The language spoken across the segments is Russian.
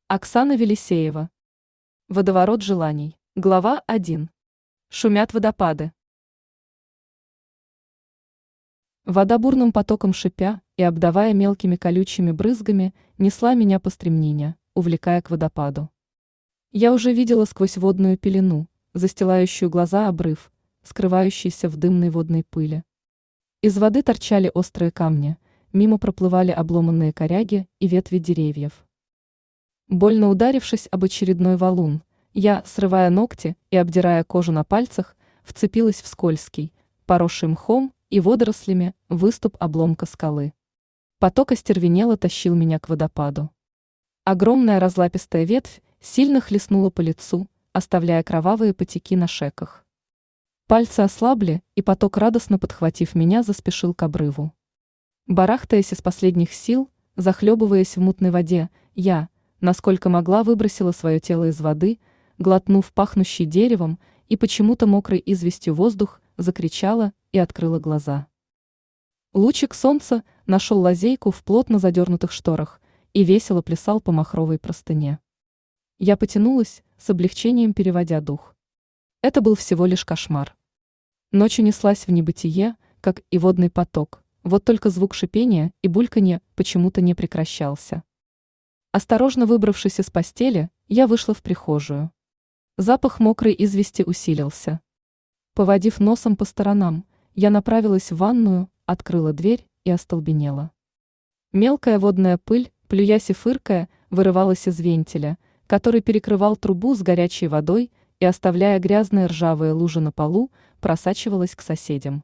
Оксана Велисеева. Водоворот желаний. Глава 1. Шумят водопады. Вода бурным потоком шипя и обдавая мелкими колючими брызгами, несла меня по стремнине, увлекая к водопаду. Я уже видела сквозь водную пелену, застилающую глаза обрыв, скрывающийся в дымной водной пыли. Из воды торчали острые камни, мимо проплывали обломанные коряги и ветви деревьев. Больно ударившись об очередной валун, я, срывая ногти и обдирая кожу на пальцах, вцепилась в скользкий, поросший мхом и водорослями, выступ обломка скалы. Поток остервенело тащил меня к водопаду. Огромная разлапистая ветвь сильно хлестнула по лицу, оставляя кровавые потеки на шеках. Пальцы ослабли, и поток, радостно подхватив меня, заспешил к обрыву. Барахтаясь из последних сил, захлебываясь в мутной воде, я, насколько могла, выбросила свое тело из воды, глотнув пахнущий деревом и почему-то мокрой известью воздух, закричала и открыла глаза. Лучик солнца нашел лазейку в плотно задернутых шторах и весело плясал по махровой простыне. Я потянулась, с облегчением переводя дух. Это был всего лишь кошмар. Ночь унеслась в небытие, как и водный поток, вот только звук шипения и бульканья почему-то не прекращался. Осторожно выбравшись из постели, я вышла в прихожую. Запах мокрой извести усилился. Поводив носом по сторонам, я направилась в ванную, открыла дверь и остолбенела. Мелкая водная пыль, плюясь и фыркая, вырывалась из вентиля, который перекрывал трубу с горячей водой и, оставляя грязные ржавые лужи на полу, просачивалась к соседям.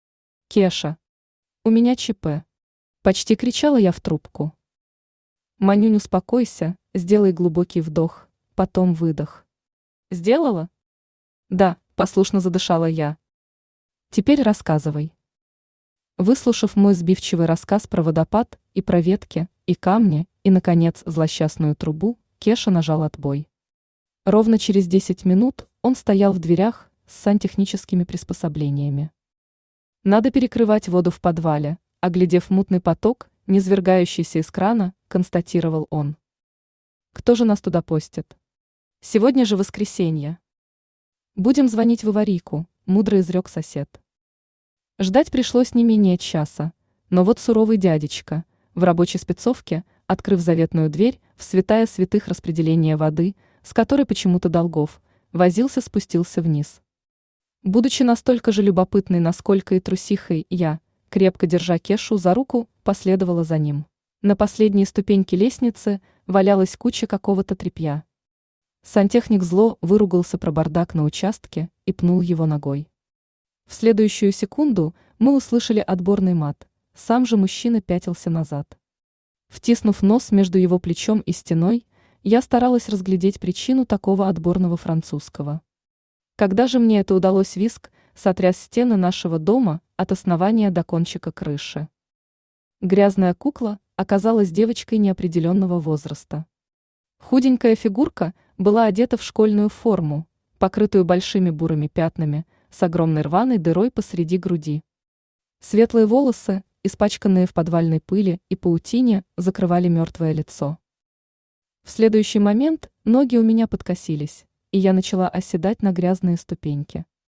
«Кеша! У меня ЧП!» Почти кричала я в трубку. «Манюнь, успокойся, сделай глубокий вдох, потом выдох». «Сделала?» «Да», послушно задышала я. «Теперь рассказывай». Выслушав мой сбивчивый рассказ про водопад и про ветки, и камни, и, наконец, злосчастную трубу, Кеша нажал отбой. Ровно через 10 минут он стоял в дверях с сантехническими приспособлениями. «Надо перекрывать воду в подвале», оглядев мутный поток, низвергающийся из крана, констатировал он. «Кто же нас туда постит? Сегодня же воскресенье». «Будем звонить в аварийку», мудро изрек сосед. Ждать пришлось не менее часа, но вот суровый дядечка, в рабочей спецовке, открыв заветную дверь в святая святых распределения воды, с которой почему-то Долгов, спустился вниз. Будучи настолько же любопытной, насколько и трусихой, я, крепко держа Кешу за руку, последовала за ним. На последней ступеньке лестницы валялась куча какого-то тряпья. Сантехник зло выругался про бардак на участке и пнул его ногой. В следующую секунду мы услышали отборный мат, сам же мужчина пятился назад. Втиснув нос между его плечом и стеной, я старалась разглядеть причину такого отборного французского. Когда же мне это удалось, визг сотряс стены нашего дома от основания до кончика крыши. Грязная кукла оказалась девочкой неопределенного возраста. Худенькая фигурка была одета в школьную форму, покрытую большими бурыми пятнами, с огромной рваной дырой посреди груди. Светлые волосы, испачканные в подвальной пыли и паутине, закрывали мертвое лицо. В следующий момент ноги у меня подкосились, и я начала оседать на грязные ступеньки.